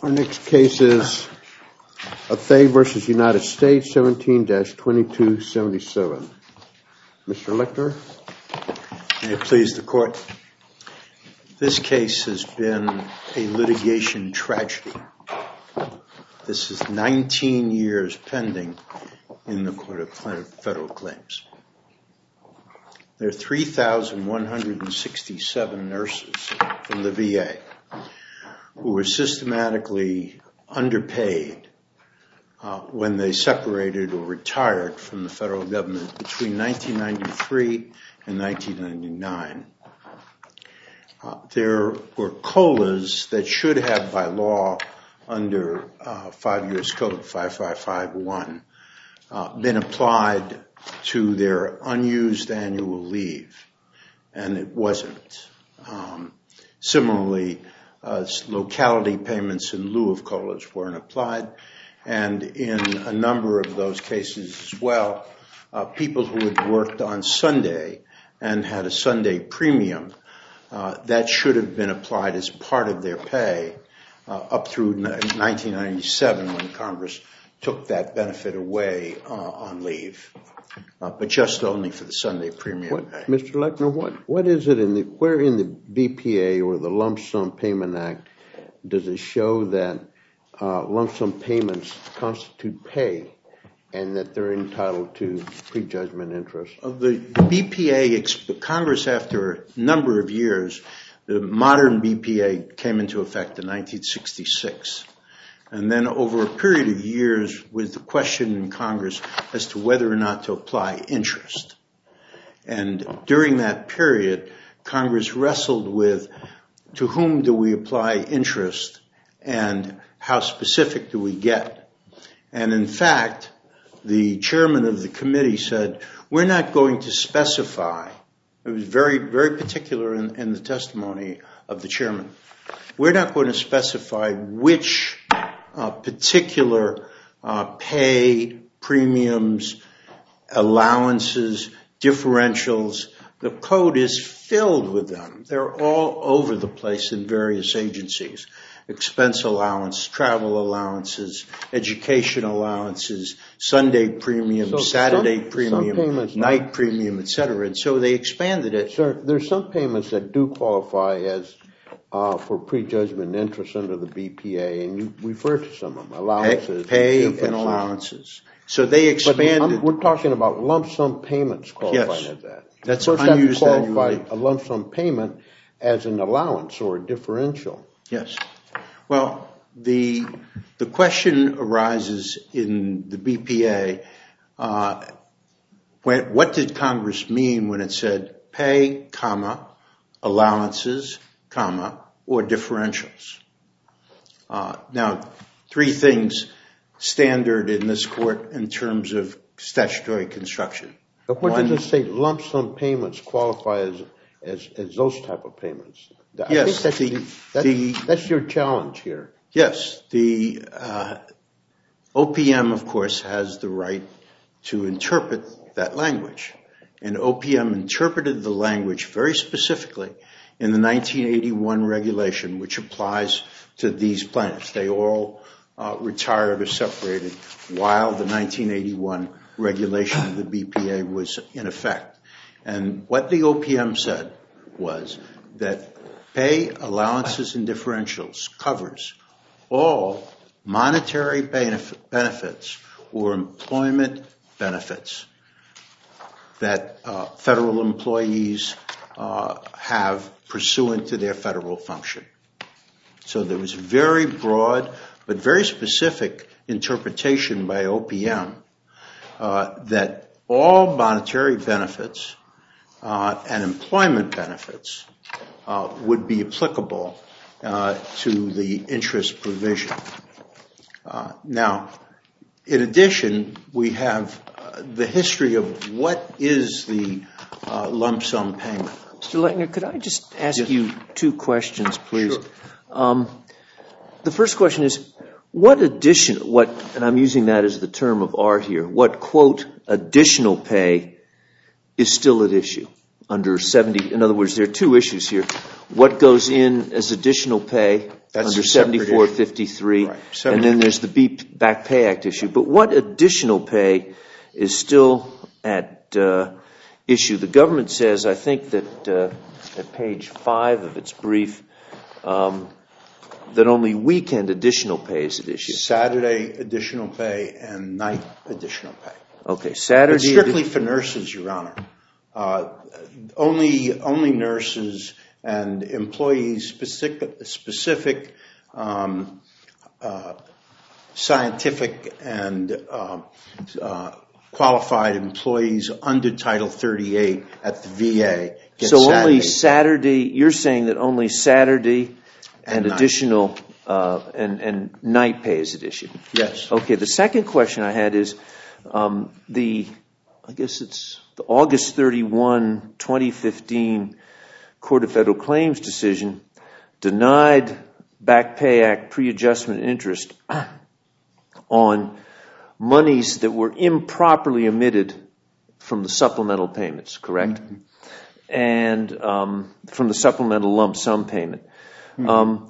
Our next case is Athay v. United States, 17-2277. Mr. Lecter. May it please the Court. This case has been a litigation tragedy. This is 19 years pending in the Court of Federal Claims. There are 3,167 nurses from the VA who were systematically underpaid when they separated or retired from the federal government between 1993 and 1999. There were COLAs that should have, by law, under 5 U.S. Code 5551, been applied to their unused annual leave, and it wasn't. Similarly, locality payments in lieu of COLAs weren't applied, and in a number of those cases as well, people who had worked on Sunday and had a Sunday premium, that should have been applied as part of their pay up through 1997 when Congress took that benefit away on leave, but just only for the Sunday premium pay. Mr. Lechner, what is it where in the BPA or the Lump Sum Payment Act does it show that lump sum payments constitute pay and that they're entitled to prejudgment interest? The BPA, Congress, after a number of years, the modern BPA came into effect in 1966. And then over a period of years was the question in Congress as to whether or not to apply interest. And during that period, Congress wrestled with to whom do we apply interest and how specific do we get? And in fact, the chairman of the committee said, we're not going to specify. It was very, very particular in the testimony of the chairman. We're not going to specify which particular pay, premiums, allowances, differentials. The code is filled with them. They're all over the place in various agencies. Expense allowance, travel allowances, education allowances, Sunday premium, Saturday premium, night premium, etc. And so they expanded it. Sir, there's some payments that do qualify as for prejudgment interest under the BPA, and you refer to some of them, allowances. Pay and allowances. So they expanded. But we're talking about lump sum payments qualifying as that. That's first unused have to qualify annually. a lump sum payment as an allowance or a differential. Yes. Well, the question arises in the BPA, what did Congress mean when it said pay, comma, allowances, comma, or differentials? Now, three things standard in this court in terms of statutory construction. But what does it say lump sum payments qualify as those type of payments? Yes. I think that's your challenge here. Yes. The OPM, of course, has the right to interpret that language. And OPM interpreted the language very specifically in the 1981 regulation, which applies to these plaintiffs. They all retired or separated while the 1981 regulation of the BPA was in effect. And what the OPM said was that pay, allowances, and differentials covers all monetary benefits or employment benefits that federal employees have pursuant to their federal function. So there was very broad but very specific interpretation by OPM that all monetary benefits and employment benefits would be applicable to the interest provision. Now, in addition, we have the history of what is the lump sum payment. Mr. Lechner, could I just ask you two questions, please? Sure. The first question is, and I'm using that as the term of art here, what, quote, additional pay is still at issue under 70? In other words, there are two issues here. what goes in as additional pay That's under a separate issue. 7453, Right. and then there's the Back Pay Act issue. But what additional pay is still at issue? The government says, I think that at page 5 of its brief, that only weekend additional pay is at issue. Saturday additional pay and night additional pay. Okay, Saturday. It's strictly for nurses, Your Honor. Only nurses and employees, specific scientific and qualified employees under Title 38 at the VA get So Saturday. only Saturday, you're saying that only Saturday and night. additional and night pay is at issue? Yes. Okay, the second question I had is I guess it's the August 31, 2015 Court of Federal Claims decision denied Back Pay Act pre-adjustment interest on monies that were improperly omitted from the supplemental payments, correct? Mm-hmm. And from the supplemental lump sum payment. Mm-hmm.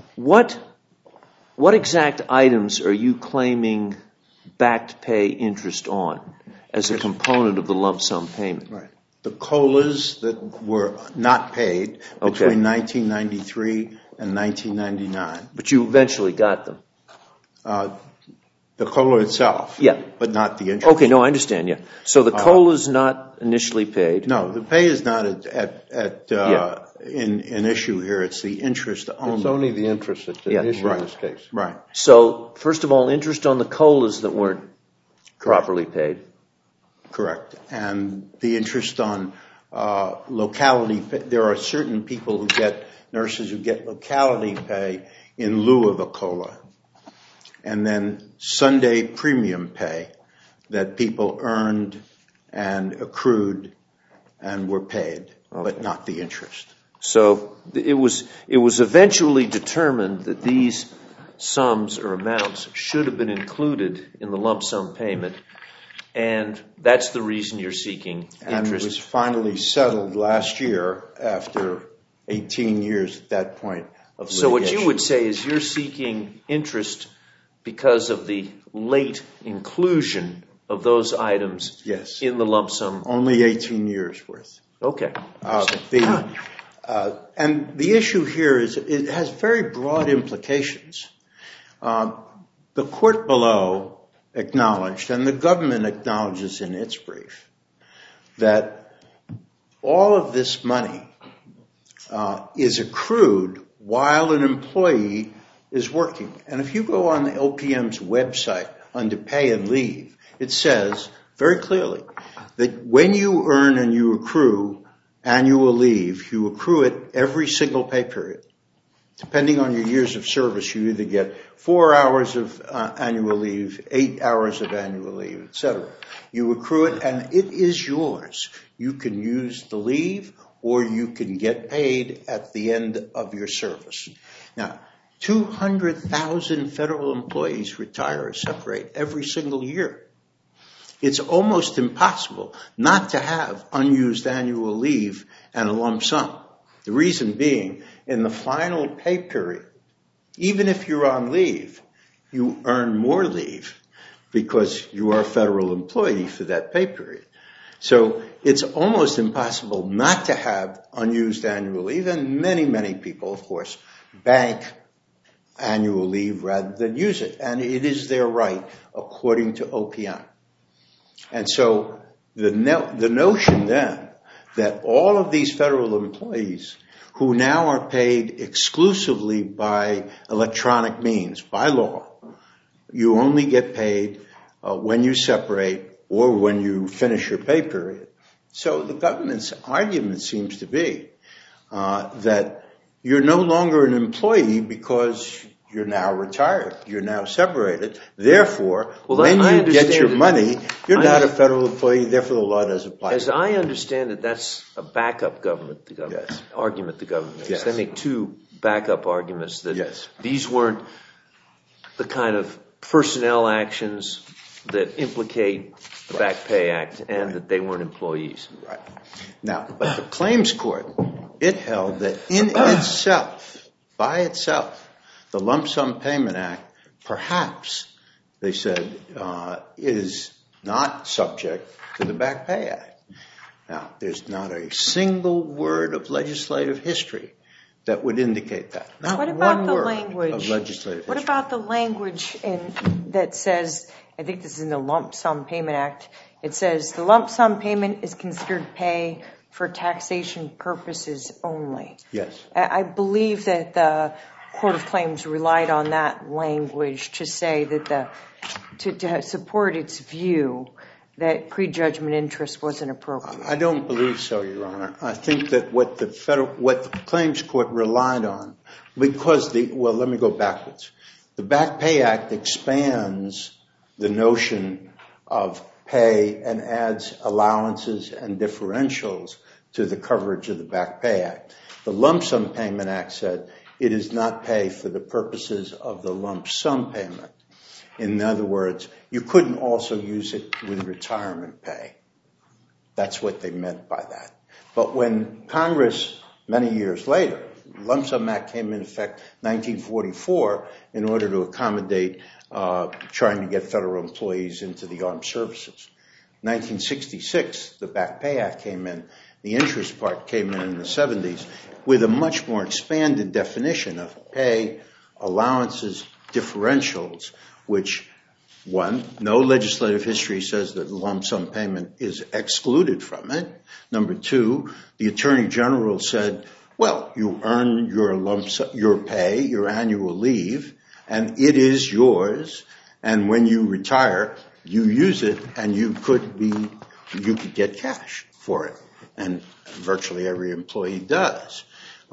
What exact items are you claiming backed pay interest on as a component of the lump sum payment? Right. The COLAs that were not paid between 1993 and 1999. But you eventually got them. The COLA itself. Yeah. But not the interest. Okay, no, I understand, yeah. So the COLA's not initially paid? No, the pay is not in issue here. It's the interest only. It's only the interest that's an issue in this case. Right. So, first of all, interest on the COLAs that weren't properly paid. Correct. And the interest on locality pay. There are certain people who get, nurses who get locality pay in lieu of a COLA. And then Sunday premium pay that people earned and accrued and were paid, but not the interest. So it was eventually determined that these sums or amounts should have been included in the lump sum payment, and that's the reason you're seeking interest. And it was finally settled last year after 18 years at that point of litigation. So what you would say is you're seeking interest because of the late inclusion of those items in the lump sum. Only 18 years worth. Okay. And the issue here is it has very broad implications. The court below acknowledged, and the government acknowledges in its brief, that all of this money is accrued while an employee is working. And if you go on the OPM's website under pay and leave, it says very clearly that when you earn and you accrue annual leave, you accrue it every single pay period. Depending on your years of service, you either get 4 hours of annual leave, 8 hours of annual leave, etc. You accrue it, and it is yours. You can use the leave, or you can get paid at the end of your service. Now, 200,000 federal employees retire or separate every single year. It's almost impossible not to have unused annual leave and a lump sum. The reason being, in the final pay period, even if you're on leave, you earn more leave because you are a federal employee for that pay period. So it's almost impossible not to have unused annual leave, and many, many people, of course, bank annual leave rather than use it. And it is their right according to OPM. And so the notion then that all of these federal employees who now are paid exclusively by electronic means, by law, you only get paid when you separate or when you finish your pay period. So the government's argument seems to be that you're no longer an employee because you're now retired, you're now separated. Therefore, when you get your money, you're not a federal employee, therefore the law doesn't apply. As I understand it, that's a backup argument the government makes. Yes. They make two backup arguments that these weren't the kind of personnel actions that implicate the Back Pay Act and that they weren't employees. Right. Now, but the claims court it held that in itself, by itself, the Lump Sum Payment Act, perhaps, they said, is not subject to the Back Pay Act. Now, there's not a single word of legislative history that would indicate that. Not what about one the word language, of legislative history. What about the language that says, I think this is in the Lump Sum Payment Act, it says the lump sum payment is considered pay for taxation purposes only. Yes. I believe that the Court of Claims relied on that language to say that to support its view that prejudgment interest wasn't appropriate. I don't believe so, Your Honor. I think that what the Claims Court relied on, because let me go backwards. The Back Pay Act expands the notion of pay and adds allowances and differentials to the coverage of the Back Pay Act. The Lump Sum Payment Act said it is not pay for the purposes of the lump sum payment. In other words, you couldn't also use it with retirement pay. That's what they meant by that. But when Congress, many years later, the Lump Sum Act came into effect 1944 in order to accommodate trying to get federal employees into the armed services. 1966, the Back Pay Act came in. The interest part came in the 70s with a much more expanded definition of pay, allowances, differentials, which, one, no legislative history says that lump sum payment is excluded from it. Number two, the Attorney General said, well, you earn your pay, your annual leave, and it is yours, and when you retire, you use it, and you could get cash for it, and virtually every employee does.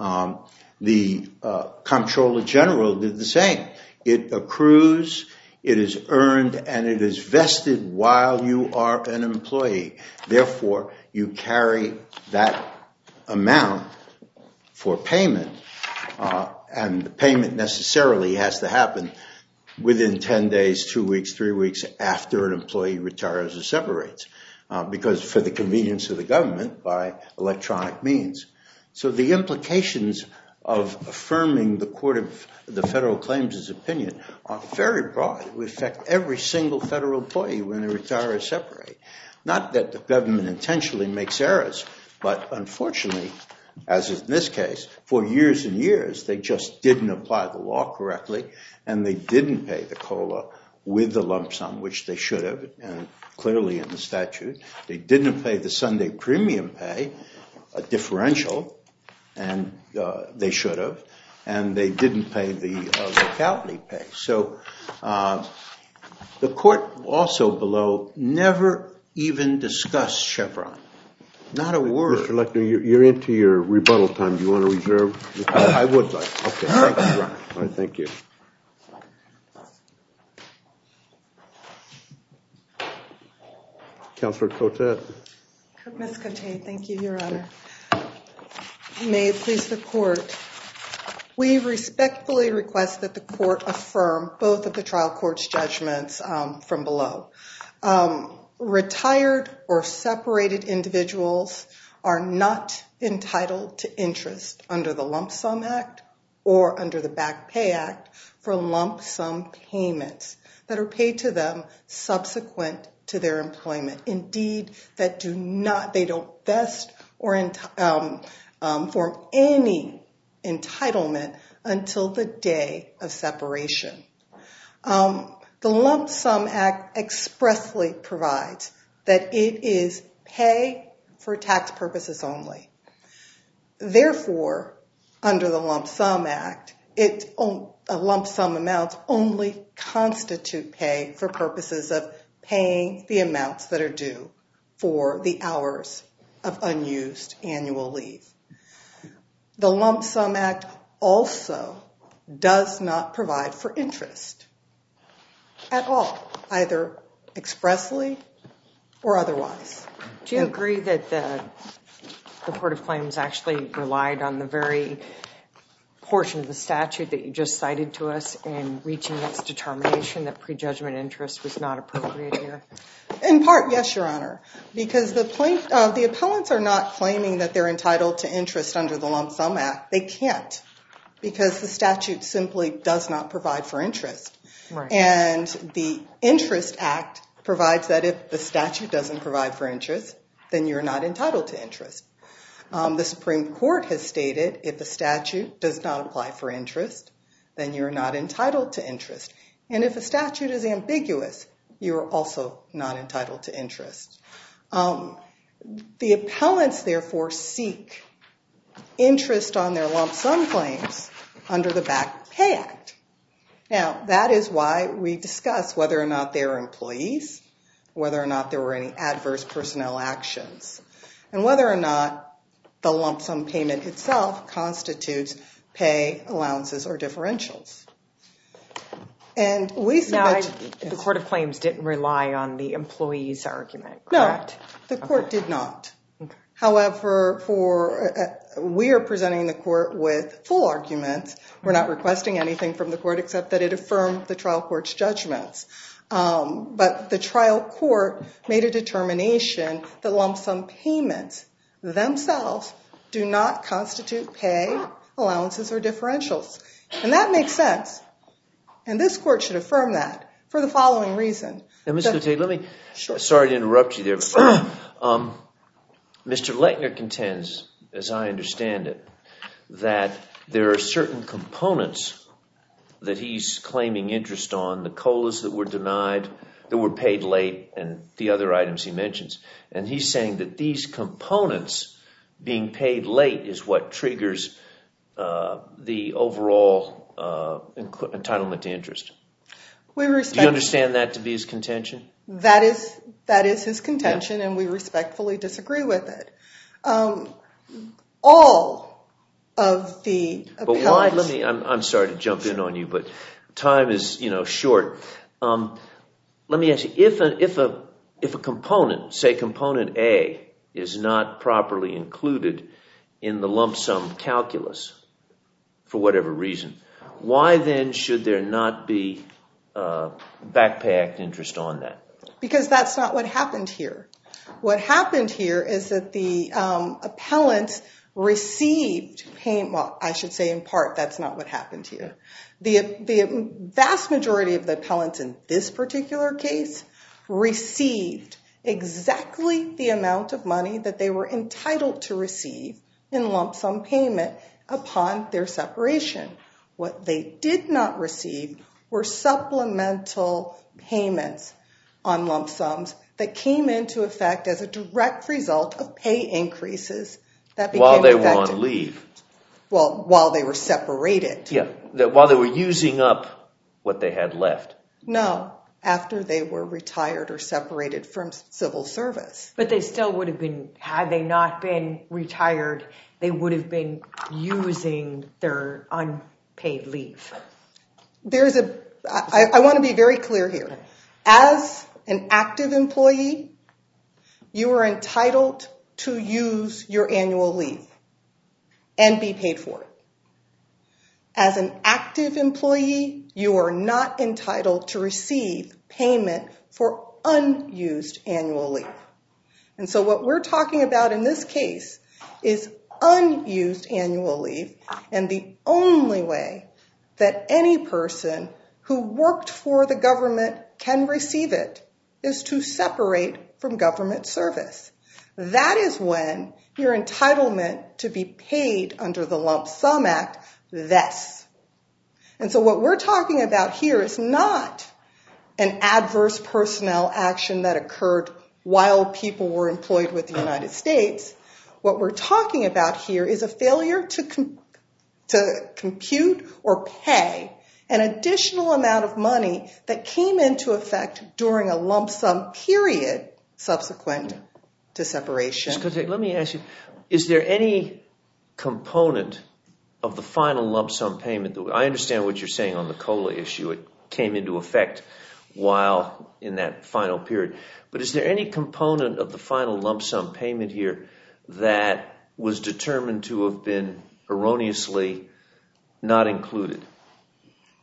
The Comptroller General did the same. It accrues, it is earned, and it is vested while you are an employee. Therefore, you carry that amount for payment, and the payment necessarily has to happen within 10 days, 2 weeks, 3 weeks after an employee retires or separates, because for the convenience of the government by electronic means. So the implications of affirming the Federal Claims' opinion are very broad. It would affect every single federal employee when they retire or separate. Not that the government intentionally makes errors, but unfortunately, as in this case, for years and years, they just didn't apply the law correctly, and they didn't pay the COLA with the lump sum, which they should have, and clearly in the statute. They didn't pay the Sunday premium pay, a differential, and they should have, and they didn't pay the locality pay. So the court also below never even discussed Chevron. Not a word. Mr. Lechner, you're into your rebuttal time. Do you want to reserve the time? I would like. Okay, thank you, Your Honor. All right, thank you. Counselor Cotet. Ms. Cotet, thank you, Your Honor. May it please the court. We respectfully request that the court affirm both of the trial court's judgments from below. Retired or separated individuals are not entitled to interest under the Lump Sum Act or under the Back Pay Act for lump sum payments that are paid to them subsequent to their employment. Indeed, they don't vest or form any entitlement until the day of separation. The Lump Sum Act expressly provides that it is pay for tax purposes only. Therefore, under the Lump Sum Act, lump sum amounts only constitute pay for purposes of paying the amounts that are due for the hours of unused annual leave. The Lump Sum Act also does not provide for interest at all, either expressly or otherwise. Do you agree that the Court of Claims actually relied on the very portion of the statute that you just cited to us in reaching its determination that prejudgment interest was not appropriate here? In part, yes, Your Honor, because the appellants are not claiming that they're entitled to interest under the Lump Sum Act. They can't, because the statute simply does not provide for interest. Right. And the Interest Act provides that if the statute doesn't provide for interest, then you're not entitled to interest. The Supreme Court has stated if the statute does not apply for interest, then you're not entitled to interest. And if a statute is ambiguous, you are also not entitled to interest. The appellants, therefore, seek interest on their lump sum claims under the Back Pay Act. Now, that is why we discuss whether or not they are employees, whether or not there were any adverse personnel actions, and whether or not the lump sum payment itself constitutes pay, allowances, or differentials. And we submit... Now, the Court of Claims didn't rely on the employee's argument, correct? No, the court did not. Okay. However, we are presenting the court with full arguments. We're not requesting anything from the court except that it affirmed the trial court's judgments. But the trial court made a determination that lump sum payments themselves do not constitute pay, allowances, or differentials. And that makes sense. And this court should affirm that for the following reason. Now, Ms. Cote, sorry to interrupt you there. Mr. Lechner contends, as I understand it, that there are certain components that he's claiming interest on, the COLAs that were denied, that were paid late, and the other items he mentions. And he's saying that these components being paid late is what triggers the overall entitlement to interest. Do you understand that to be his contention? That is his contention, and we respectfully disagree with it. All of the appellants... But why? I'm sorry to jump in on you, but time is short. Let me ask you, if a component, say component A, is not properly included in the lump sum calculus for whatever reason, why then should there not be Back Pay Act interest on that? Because that's not what happened here. What happened here is that the appellants received payment, well, I should say in part, that's not what happened here. The vast majority of the appellants in this particular case received exactly the amount of money that they were entitled to receive in lump sum payment upon their separation. What they did not receive were supplemental payments on lump sums that came into effect as a direct result of pay increases that became effective. While they were on leave. Well, while they were separated. Yeah, while they were using up what they had left. No, after they were retired or separated from civil service. But they still would have been, had they not been retired, they would have been using their unpaid leave. I want to be very clear here. As an active employee, you are entitled to use your annual leave and be paid for it. As an active employee, you are not entitled to receive payment for unused annual leave. And so what we're talking about in this case is unused annual leave, and the only way that any person who worked for the government can receive it is to separate from government service. That is when your entitlement to be paid under the Lump Sum Act vests. And so what we're talking about here is not an adverse personnel action that occurred while people were employed with the United States. What we're talking about here is a failure to compute or pay an additional amount of money that came into effect during a lump sum period subsequent to separation. Let me ask you, is there any component of the final lump sum payment, I understand what you're saying on the COLA issue, it came into effect while in that final period, but is there any component of the final lump sum payment here that was determined to have been erroneously not included?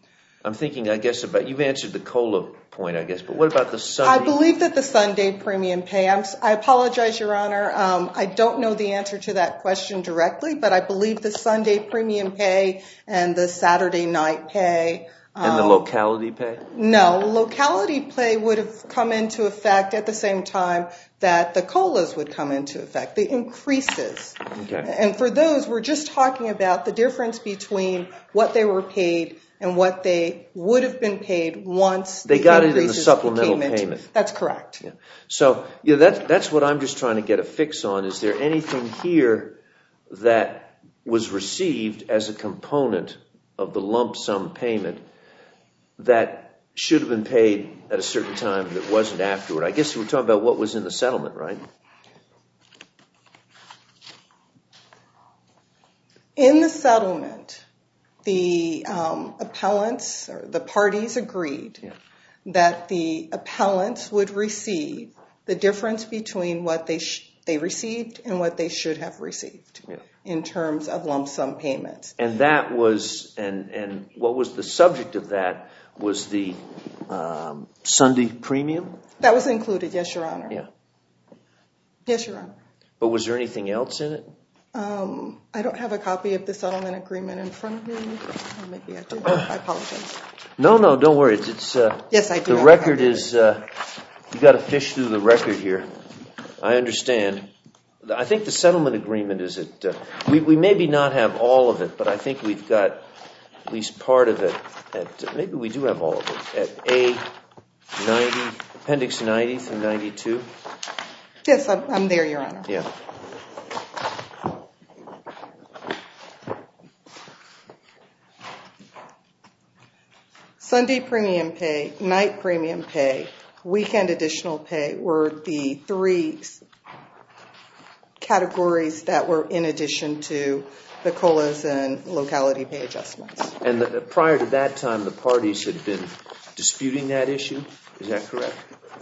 I'm thinking, I guess, about, you've answered the COLA point, I guess, but what about the Sunday? I believe that the Sunday premium pay, I apologize, Your Honor, I don't know the answer to that question directly, but I believe the Sunday premium pay and the Saturday night pay. And the locality pay? No, locality pay would have come into effect at the same time that the COLAs would come into effect, the increases. Okay. And for those, we're just talking about the difference between what they were paid and what they would have been paid once they got it in the supplemental payment. That's correct. Yeah. So that's what I'm just trying to get a fix on. Is there anything here that was received as a component of the lump sum payment that should have been paid at a certain time that wasn't afterward? I guess we're talking about what was in the settlement, right? In the settlement, the appellants or the parties agreed that the appellants would receive the difference between what they received and what they should have received in terms of lump sum payments. And that was, and what was the subject of that was the Sunday premium? That was included, yes, Your Honor. Yeah. Yes, Your Honor. But was there anything else in it? I don't have a copy of the settlement agreement in front of me. Or maybe I do. I apologize. No, don't worry. It's yes, I do. The record is, you got to fish through the record here. I understand. I think the settlement agreement is we maybe not have all of it, but I think we've got at least part of it maybe we do have all of it at A90, Appendix 90 through 92. Yes, I'm there, Your Honor. Yeah. Sunday premium pay, night premium pay, weekend additional pay were the three categories that were in addition to the COLAs and locality pay adjustments. And prior to that time, the parties had been disputing that issue. Is that correct?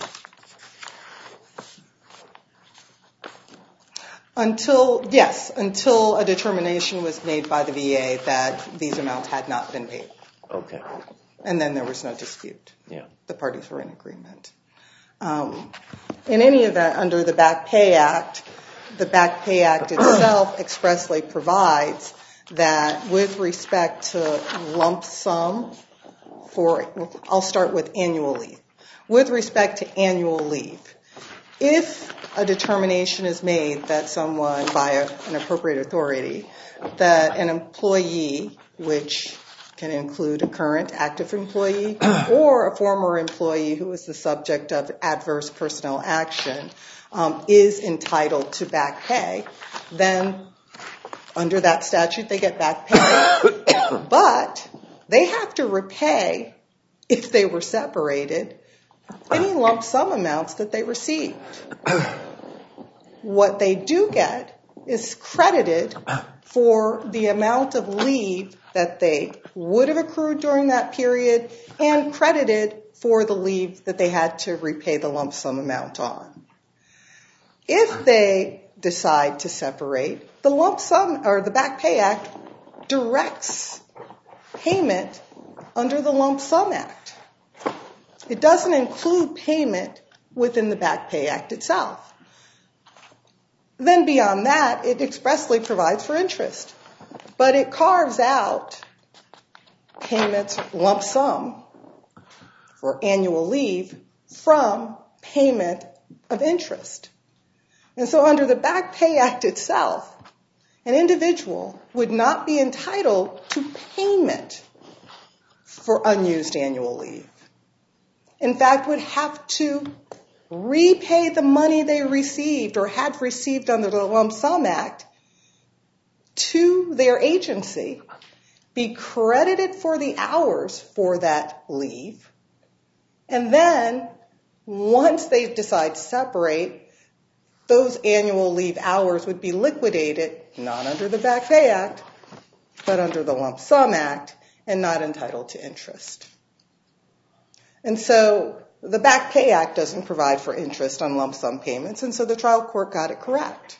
Until a determination was made by the VA that these amounts had not been paid. Okay. And then there was no dispute. Yeah. The parties were in agreement. In any event, under the Back Pay Act, the Back Pay Act itself expressly provides that with respect to lump sum I'll start with annual leave. With respect to annual leave, if a determination is made that someone, by an appropriate authority, that an employee, which can include a current active employee or a former employee who is the subject of adverse personnel action, is entitled to back pay, then under that statute they get back pay. But they have to repay, if they were separated, any lump sum amounts that they received. What they do get is credited for the amount of leave that they would have accrued during that period and credited for the leave that they had to repay the lump sum amount on. If they decide to separate, the lump sum or the Back Pay Act directs payment under the Lump Sum Act. It doesn't include payment within the Back Pay Act itself. Then beyond that, it expressly provides for interest. But it carves out payments, lump sum, for annual leave from payment of interest. And so under the Back Pay Act itself, an individual would not be entitled to payment for unused annual leave. In fact, would have to repay the money they received or had received under the Lump Sum Act to their agency, be credited for the hours for that leave, and then once they decide to separate, those annual leave hours would be liquidated, not under the Back Pay Act, but under the Lump Sum Act, and not entitled to interest. And so the Back Pay Act doesn't provide for interest on lump sum payments, and so the trial court got it correct.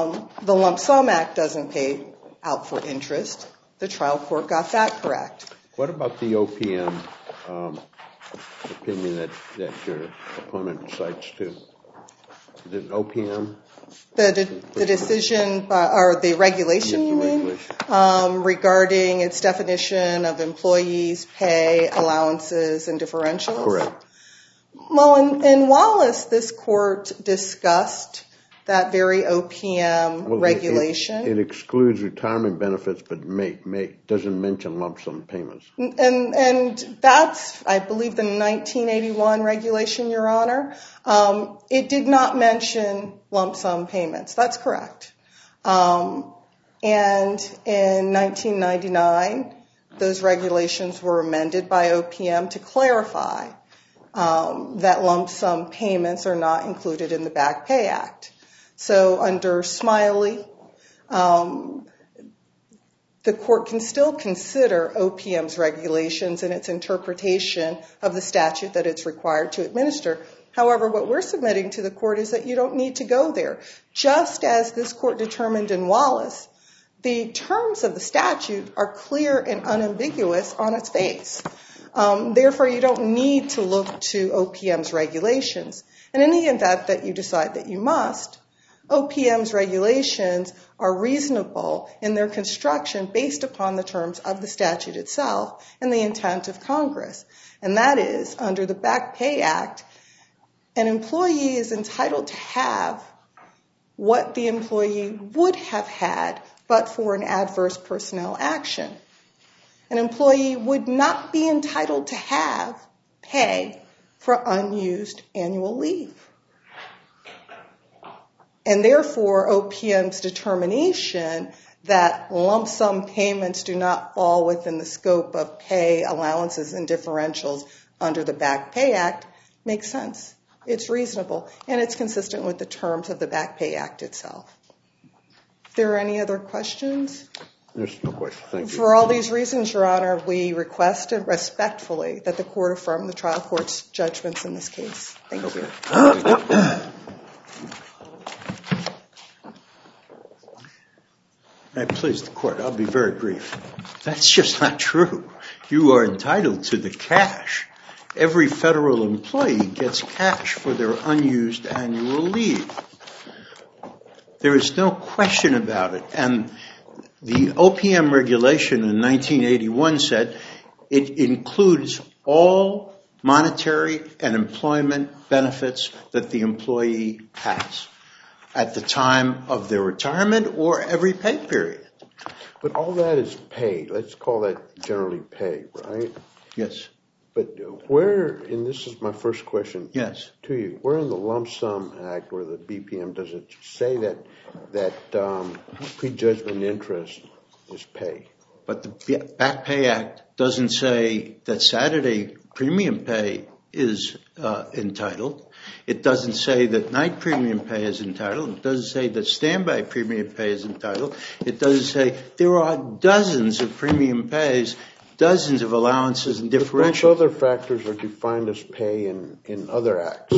The Lump Sum Act doesn't pay out for interest. The trial court got that correct. What about the OPM opinion that your opponent cites too? Is it OPM? The decision, or the regulation, Yes, you the mean? regulation. Regarding its definition of employees' pay, allowances, and differentials? Correct. Well, in Wallace, this court discussed that very OPM regulation. It excludes retirement benefits, but doesn't mention lump sum payments. And that's, I believe, the 1981 regulation, Your Honor. It did not mention lump sum payments. That's correct. And in 1999, those regulations were amended by OPM to clarify that lump sum payments are not included in the Back Pay Act. So under Smiley, the court can still consider OPM's regulations and its interpretation of the statute that it's required to administer. However, what we're submitting to the court is that you don't need to go there. Just as this court determined in Wallace, the terms of the statute are clear and unambiguous on its face. Therefore, you don't need to look to OPM's regulations. And in the event that you decide that you must, OPM's regulations are reasonable in their construction based upon the terms of the statute itself and the intent of Congress. And that is, under the Back Pay Act, an employee is entitled to have what the employee would have had but for an adverse personnel action. An employee would not be entitled to have pay for unused annual leave. And therefore, OPM's determination that lump sum payments do not fall within the scope of pay, allowances, and differentials under the Back Pay Act makes sense. It's reasonable, and it's consistent with the terms of the Back Pay Act itself. If there are any other questions? There's no question. Thank you. For all these reasons, Your Honor, we request respectfully that the court affirm the trial court's judgments in this case. Thank you. May it please the court, I'll be very brief. That's just not true. You are entitled to the cash. Every federal employee gets cash for their unused annual leave. There is no question about it. And the OPM regulation in 1981 said it includes all monetary and employment benefits that the employee has at the time of their retirement or every pay period. But all that is paid. Let's call that generally paid, right? Yes. But where, and this is my first question to you, where in the Lump Sum Act or the BPM does it say that prejudgment interest is pay? But the Back Pay Act doesn't say that Saturday premium pay is entitled. It doesn't say that night premium pay is entitled. It doesn't say that standby premium pay is entitled. It doesn't say there are dozens of premium pays, dozens of allowances and differentials. Those other factors are defined as pay in other acts.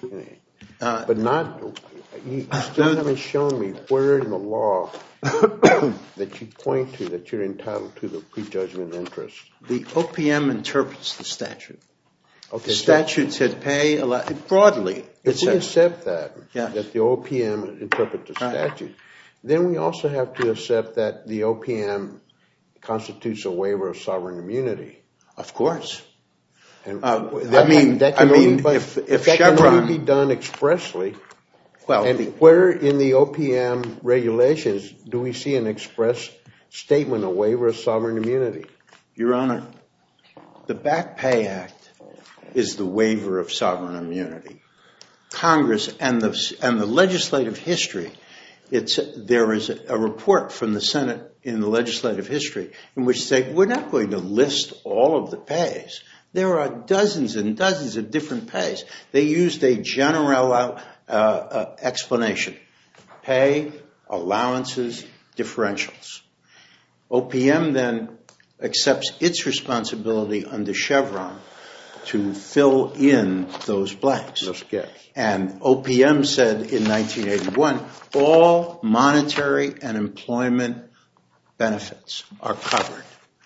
But not, you still haven't shown me where in the law that you point to that you're entitled to the prejudgment interest. The OPM interprets the statute. Okay, the statute said pay broadly. If we accept that Yeah. the OPM interprets the statute, then we also have to accept that the OPM constitutes a waiver of sovereign immunity. Of course. And if that Chevron can only be done expressly. Well, and where in the OPM regulations do we see an express statement, a waiver of sovereign immunity? Your Honor, the Back Pay Act is the waiver of sovereign immunity. Congress and the legislative history, there is a report from the Senate in the legislative history in which they say we're not going to list all of the pays. There are dozens and dozens of different pays. They used a general explanation. Pay, allowances, differentials. OPM then accepts its responsibility under Chevron to fill in those blanks. Those gaps. And OPM said in 1981, all monetary and employment benefits are covered.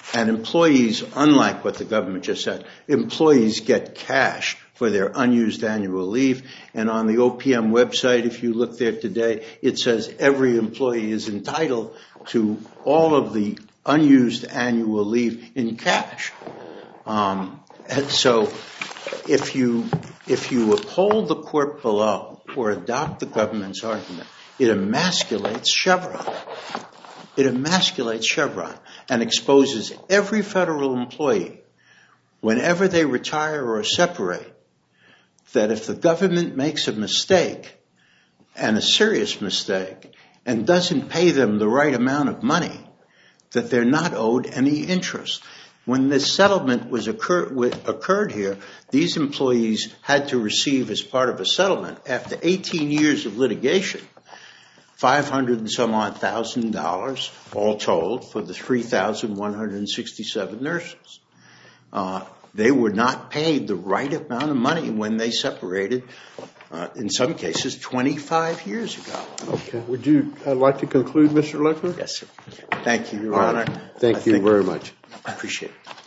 And employees, unlike what the government just said, employees get cash for their unused annual leave. And on the OPM website, if you look there today, it says every employee is entitled to all of the unused annual leave in cash. And so if you uphold the court below or adopt the government's argument, it emasculates Chevron. It emasculates Chevron and exposes every federal employee, whenever they retire or separate, that if the government makes a mistake, and a serious mistake, and doesn't pay them the right amount of money, that they're not owed any interest. When this settlement occurred here, these employees had to receive, as part of a settlement, after 18 years of litigation, $500 and some odd thousand, all told, for the 3,167 nurses. They were not paid the right amount of money when they separated, in some cases, 25 years ago. Okay. Would you like to conclude, Mr. Lechner? Yes, sir. Thank you, Your Honor. Thank you very much. I appreciate it.